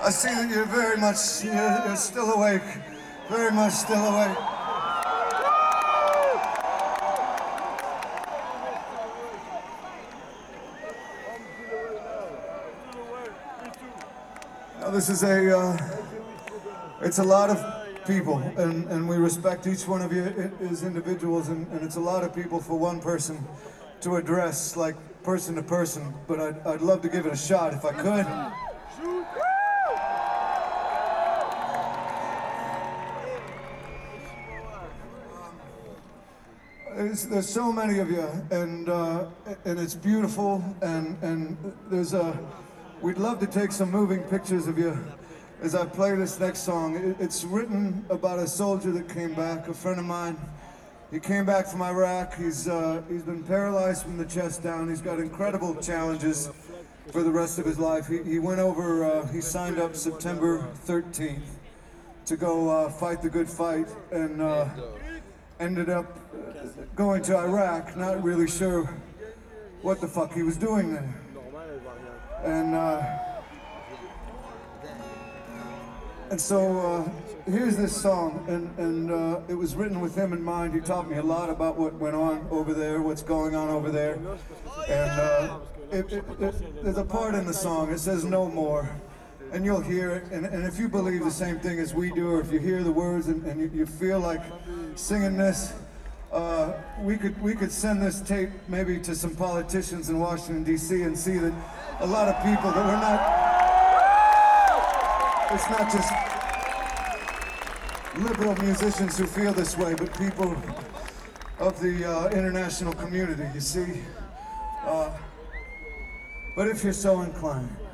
I see that you're very much, you're still awake, very much still awake. Now this is it's a lot of people, and we respect each one of you as individuals, and it's a lot of people for one person to address, like person to person, but I'd love to give it a shot if I could. There's so many of you, and it's beautiful, and we'd love to take some moving pictures of you as I play this next song. It's written about a soldier that came back, a friend of mine. He came back from Iraq. He's been paralyzed from the chest down. He's got incredible challenges for the rest of his life. He went over, he signed up September 13th to go fight the good fight, and ended up going to Iraq, not really sure what the fuck he was doing there. And so here's this song, and it was written with him in mind. He taught me a lot about what went on over there, what's going on over there. And there's a part in the song, it says "no more," and you'll hear it. And if you believe the same thing as we do, or if you hear the words and you feel like singing this, we could send this tape maybe to some politicians in Washington, D.C. and see that a lot of people that we're not, it's not just liberal musicians who feel this way, but people of the international community, you see. But if you're so inclined,